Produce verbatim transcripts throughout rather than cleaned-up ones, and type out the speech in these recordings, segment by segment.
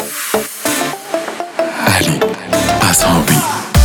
علی اصحابی.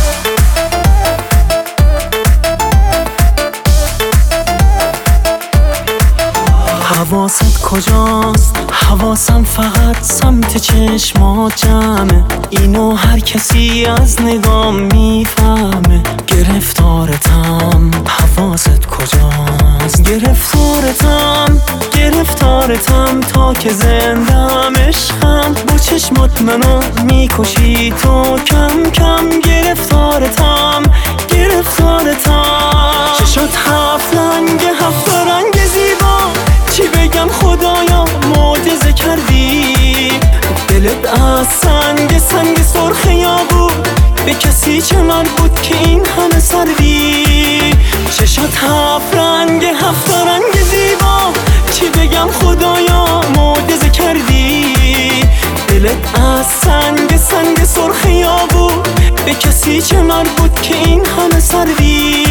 حواست کجاست؟ حواسم فقط سمت چشمات جمعه، اینو هر کسی از نگام میفهمه. گرفتارتم، حواست کجاست؟ گرفتارتم، گرفتارتم تا که زندم عشقم. با چشمات منو میکشی تو کم کم. گرفتارتم، گرفتارتم. چشات هفت رنگ، هفت رنگ زیبا، چی بگم خدایا معجزه کردی. دلت از سنگ سنگ سرخیا بود، به کسی چه مربوط که این همه سردی. چشات هفت رنگ، هفت رنگ زیبا، چی بگم خدایا معجزه کردی. دلت از سنگ سنگ سرخیا بود، به کسی چه مربوط که این همه سردی.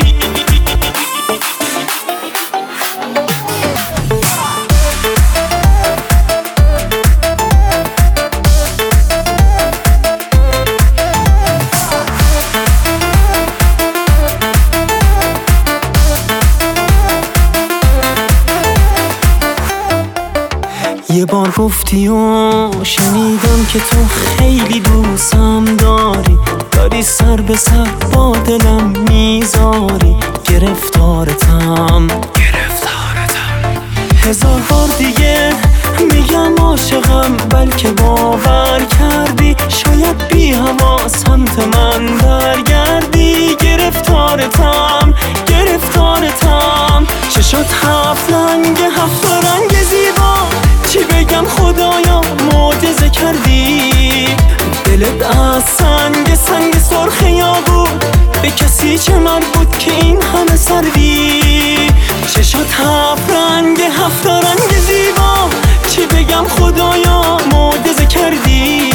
یه بار گفتی و شنیدم که تو خیلی دوستم داری، داری سر به سر با دلم میذاری. گرفتارتم، گرفتارتم. هزار بار دیگه میگم عاشقم، بلکه باور کردی شاید بی هوا سمت من برگردی. گرفتارتم، گرفتارتم. چشات هفت رنگ، هفت رنگ زیبا، چی بگم خدایا معجزه کردی. دلت از سنگ سنگ سرخیا بود، به کسی چه مربوط که این همه سردی. چشات هفت رنگ، هفت رنگ زیبا، چی بگم خدایا معجزه کردی.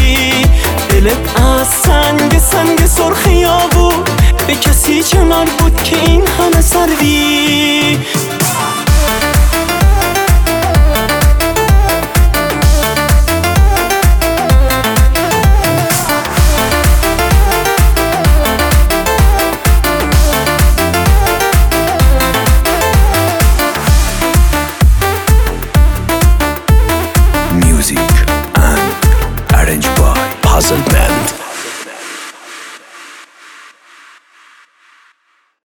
دلت از سنگ سنگ سرخیا بود، به کسی چه مربوط که این